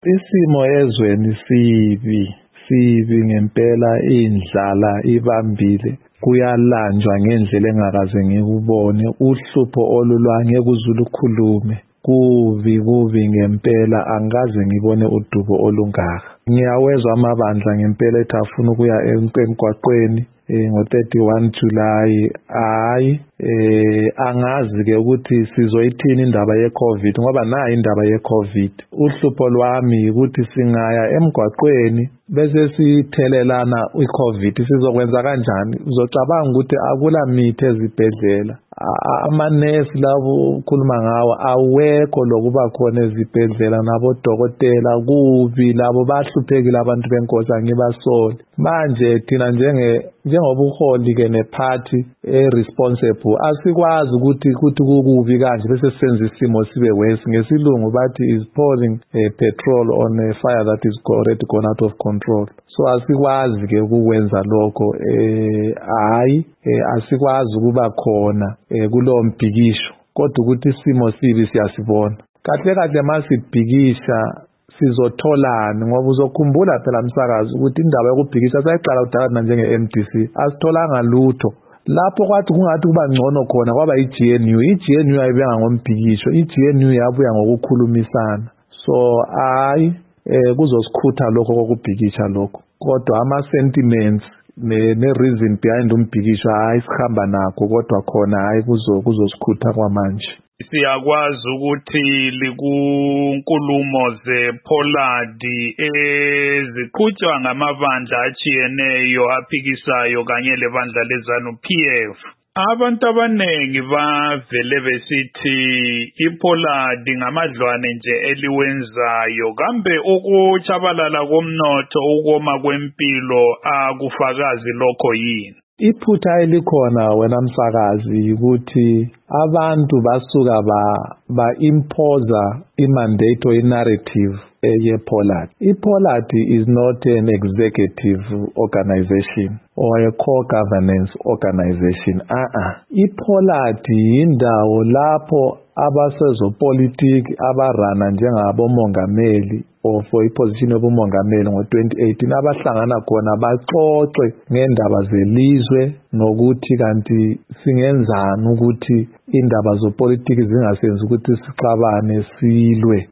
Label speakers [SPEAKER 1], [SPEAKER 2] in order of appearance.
[SPEAKER 1] Isimo ezweni sibi ngempela, indlala ibambile, kuyalanjwa ngendlela engakaze ngikubone, uhlupho olulwa ngeke uzulukhulume, kubi ngempela, angikaze ngibone udubo olungaka. Ngiyawezwa amabandla ngempela ethi afuna ukuya emgwaqweni ngo-31 July. Angazi-ke ukuthi sizoyithini indaba ye-COVID, ngoba nayo indaba ye-COVID. Uhlupho lwami ukuthi singaya emgwaqweni bese sithelelana i-COVID, sizokwenza kanjani? Uzocabanga ukuthi akula mithi ezibhedlela, amanesi labo ukhuluma ngawo awekho lokuba khona ezibhedlela, nabodokotela kubi, labo bahluphekile abantu benkosi, angibasoli. Manje thina njengobuholi-ke nephathi responsible asikwazi ukuthi kukubi kanje bese senza isimo sibe worse. Ngesilungu bathi is pouring petrol on a fire that is already gone out of control. So asikwazi-ke ukwenza lokho, asikwazi ukuba khona kulowo mbhikisho, kodwa ukuthi isimo sibi siyasibona. Kahle masibhikisha sizotholani, ngoba uzokhumbula phela msakazi ukuthi indaba yokubhikisha sayiqala kudala njenge-MDC, asitholanga lutho. Lapho kwathi kungathi kuba ngcono khona kwaba i-GNU. I-GNU ayibenga ngombhikisho, i-GNU yabuya ngokukhulumisana. So kuzosikhutha lokho kokubhikisha lokho, kodwa ama-sentiments ne-reason behind umbhikisho sihamba nakho, kodwa khona kuzosikhutha kwamanje.
[SPEAKER 2] Siyakwazi ukuthi likunkulumo ze-Pollard eziqhutshwa ngamabandla atshiyeneyo aphikisayo kanye lebandla leZANU-PF. Abantu abanengi bavele besithi iPollard ngamadlwane nje eliwenzayo. Kambe ukutshabalala komnotho, ukoma kwempilo akufakazi lokho yini?
[SPEAKER 1] Iphutha elikhona wena msakazi ukuthi abantu basuka ba-imposer i-mandate or i-narrative ye-Pollard. I-Pollard is not an executive organization or a core governance organization. I-Pollard yindawo lapho abasezopolitiki abarana njengabomongameli or for iposition yobumongameli ngo-2018 abahlangana khona baxoxe ngendaba zelizwe nokuthi kanti singenzani ukuthi indaba zopolitiki zingasenzi ukuthi sixabane silwe.